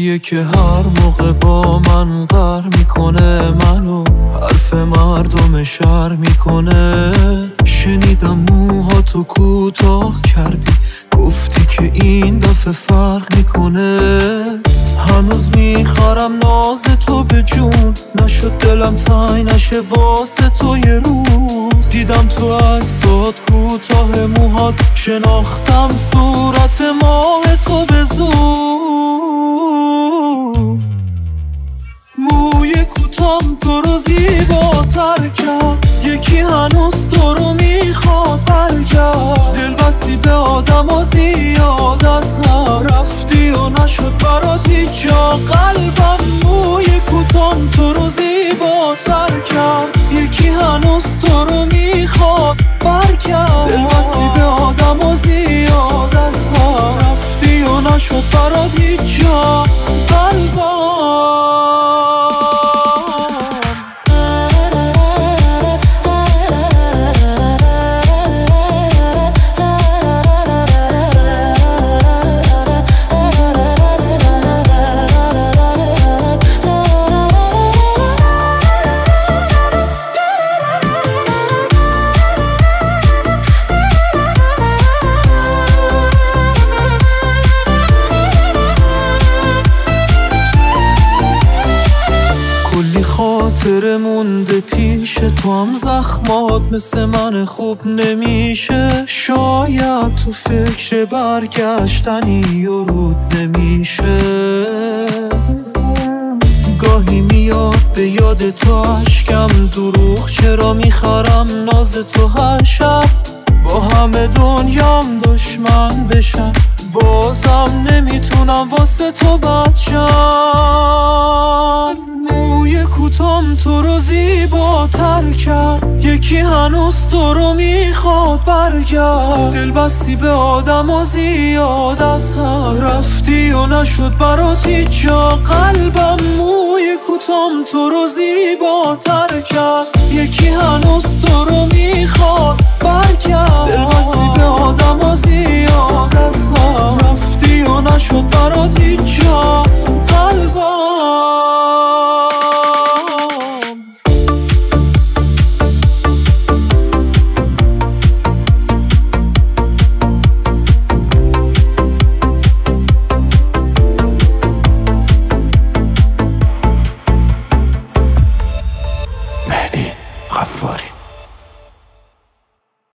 یکیه که هر موقع با من قهر میکنه، منو حرف مردم شهر میکنه. شنیدم موهاتو کوتاه کردی، گفتی که این دفعه فرق میکنه. هنوز میخرم ناز تو به جون، نشد دلم تنگ نشه واسه تو یه روز. دیدم تو عکسات کوتاه موهات، شناختم صورت ماه تو به زور. موی کوتام تو رو زیباتر کرد، یکی هنوز تو رو میخواد برگرد. دل بستی به آدم و زیاد از هم رفتی و نشد برات هیچ جا قلبم. موی کوتام تو رو زیباتر کرد، یکی هنوز تو رو میخواد برگرد. دل بستی به آدم و زیاد از هم رفتی و نشد برات هیچ جا قلبم. خاطر مونده پیش تو، هم زخمات مثل من خوب نمیشه. شاید تو فکر برگشتنی و رود نمیشه. گاهی میاد به یاد تو عشقم، دروغ چرا میخرم ناز تو هر شب. با همه دنیام دشمن بشم، بازم نمیتونم واسه تو بد شم. موی کوتام تو رو زیباتر کرد، یکی هنوز تو رو میخواد برگرد. دل بستی به آدم و زیاد از هم رفتی و نشد برات هیچ جا قلبم. موی کوتام تو رو زیباتر کرد، یکی هنوز تو رو میخواد برگرد. دل بستی به آدم و زیاد از هم رفتی و نشد برات هیچ جا قلبم. مهدی غفاری.